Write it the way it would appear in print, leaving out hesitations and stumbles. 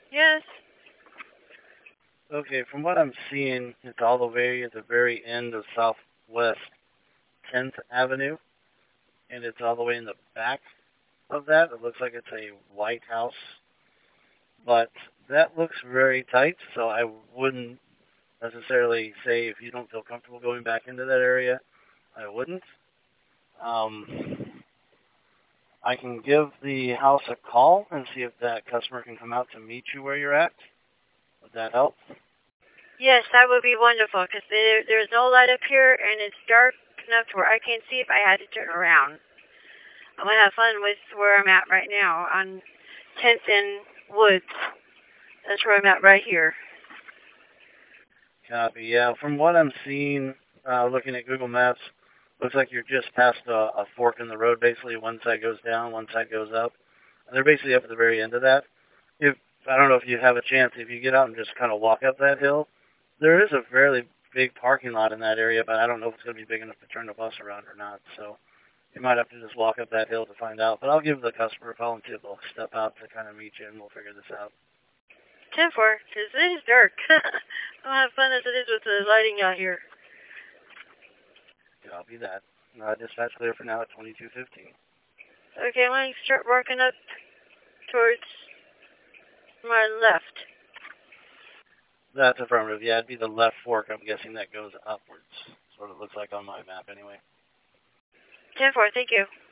Yes. Okay, from what I'm seeing, it's all the way at the very end of Southwest 10th Avenue, and it's all the way in the back of that. It looks like it's a White House, but that looks very tight, so I wouldn't necessarily say if you don't feel comfortable going back into that area, I wouldn't. Um, I can give the house a call and see if that customer can come out to meet you where you're at. Would that help? Yes, that would be wonderful because there's no light up here and it's dark enough to where I can't see if I had to turn around. I'm gonna have fun with where I'm at right now on 10th and Woods. That's where I'm at right here. Copy. Yeah, from what I'm seeing, looking at Google Maps, looks like you're just past a fork in the road. Basically, one side goes down, one side goes up. And they're basically up at the very end of that. If I don't know if you have a chance, if you get out and just kind of walk up that hill, there is a fairly big parking lot in that area, but I don't know if it's going to be big enough to turn the bus around or not. So you might have to just walk up that hill to find out. But I'll give the customer a call and see if they'll step out to kind of meet you, and we'll figure this out. 10-4, because it is dark. I'll have fun as it is with the lighting out here. Copy that. Dispatch clear for now at 22:15. Okay, I'm going to start working up towards my left. That's affirmative. Yeah, it'd be the left fork. I'm guessing that goes upwards. That's what it looks like on my map anyway. 10-4, thank you.